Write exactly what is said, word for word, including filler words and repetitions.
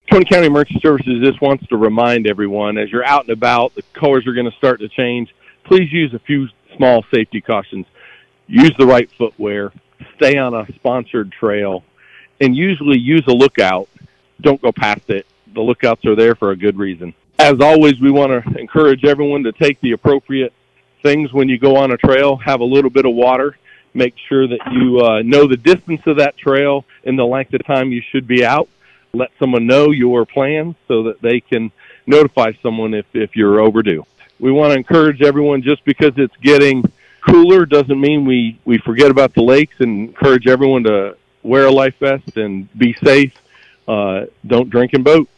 Twenty County Emergency Services just wants to remind everyone, as you're out and about, the colors are going to start to change. Please use a few small safety cautions. Use the right footwear. Stay on a sponsored trail. And usually use a lookout. Don't go past it. The lookouts are there for a good reason. As always, we want to encourage everyone to take the appropriate things when you go on a trail. Have a little bit of water. Make sure that you uh, know the distance of that trail and the length of time you should be out. Let someone know your plans so that they can notify someone if, if you're overdue. We want to encourage everyone, just because it's getting cooler doesn't mean we, we forget about the lakes, and encourage everyone to wear a life vest and be safe. Uh, don't drink and boat.